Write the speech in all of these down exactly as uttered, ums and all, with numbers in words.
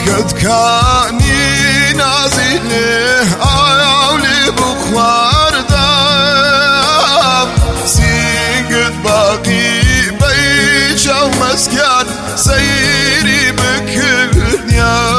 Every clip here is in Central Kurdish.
قد كاني نازله عاولي بخوار دام سيقد باقي بيجا ومسكن سيري بكرنيا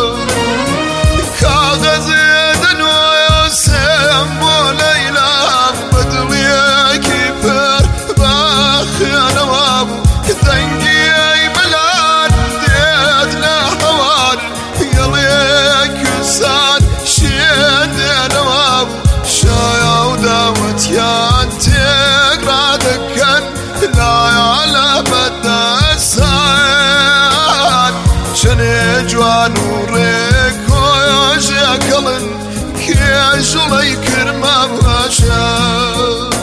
كاغذ دنو يسم وليلى بدلي كبر باخي انا وابو تنقي بلاد ديت لحوار يليك ساد شيد انا وابو شايا وداوت يان تقرا دكن لا على بدا ساد شني جوان وريك ويا كلن كيجلي كرمه باشا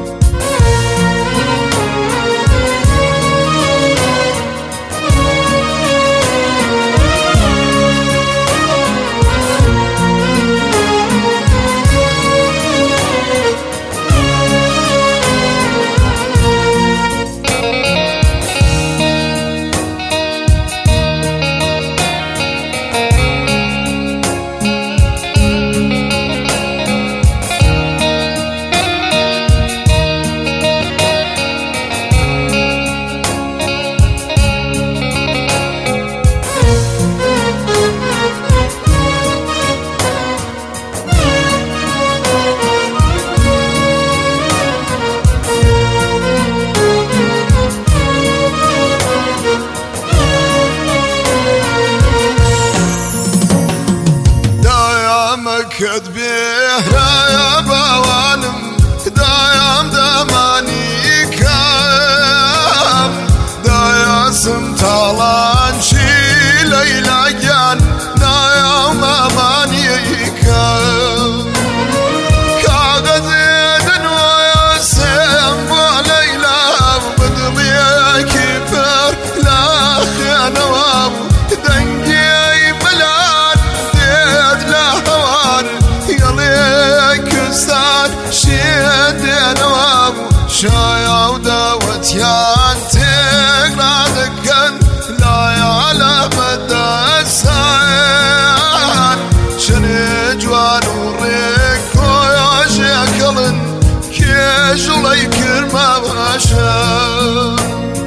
كد بيهرا يا بوانم دايم دماني كام دايا سمتالان شي ليلى جان دايم اماني كام كاغذ دنو يسم وليلى بدلي كبر لا خيانة وابو دنقي بلاد ديت لهوار يليك ساد شيد نوابو شايا وداوت يان تقرا دكن لا على بدا ساد شني جوان وريك ويا شكلن كيجلي كرمه باشا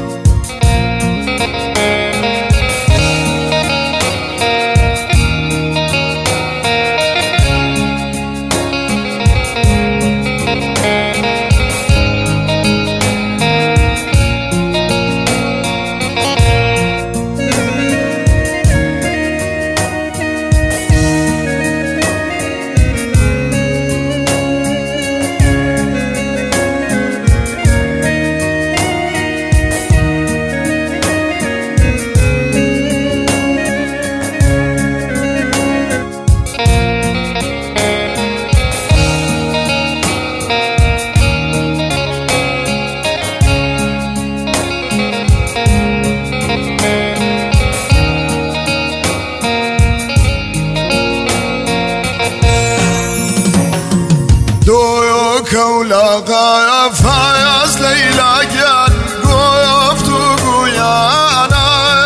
كولا غايا فايز ليلى جان قويف تقويانا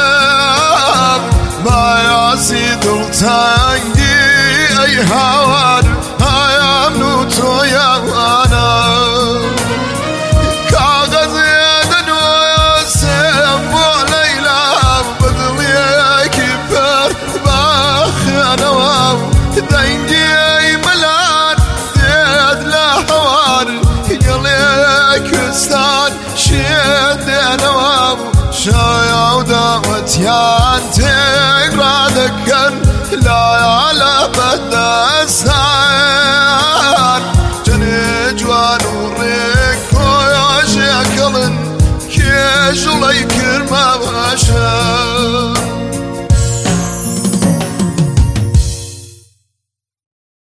ما ياسيد التانجي اي هوان هيا منوتو يا وانا كاغذ دنو يسم وليلى بدلي كبر باخي انا وابو تنجي بلاد ديت لهوار يليك ساد شيد نوابو شايا وداوت يان تقرا دكن لا على بدا ساد جني جوان وريك ويا شكلن كيجلي كرمه باشا